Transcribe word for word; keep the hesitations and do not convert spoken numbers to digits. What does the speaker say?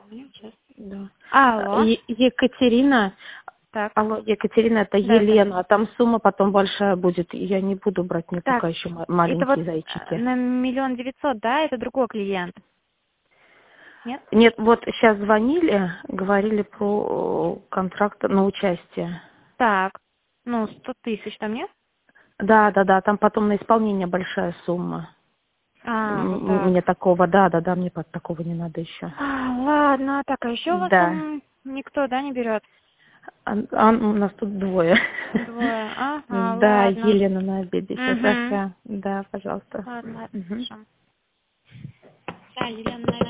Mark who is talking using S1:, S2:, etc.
S1: Сейчас. Да.
S2: Алло.
S1: Е- Екатерина.
S2: Так.
S1: Алло, Екатерина, это
S2: Да,
S1: Елена. Там сумма потом большая будет. Я не буду брать, мне
S2: Так,
S1: пока еще ма-
S2: это
S1: маленькие
S2: вот э,
S1: зайчики.
S2: на миллион девятьсот, да, это другой клиент? Нет?
S1: Нет, вот сейчас звонили, говорили про э, контракт на участие.
S2: Так, ну, сто тысяч там нет?
S1: Да, да, да, там потом на исполнение большая сумма.
S2: А, вот
S1: М,
S2: так.
S1: Мне такого, да, да, да, мне под такого не надо еще.
S2: А, ладно, так, а еще у вас
S1: Да.
S2: там никто, да, не берет?
S1: А, а у нас тут двое.
S2: Двое. Ага,
S1: Да,
S2: ладно.
S1: Елена на обеде сейчас.
S2: Угу.
S1: Ага. Да, пожалуйста.
S2: Ладно, ладно,
S1: Мгм.
S2: хорошо. Да, Елена, наверное,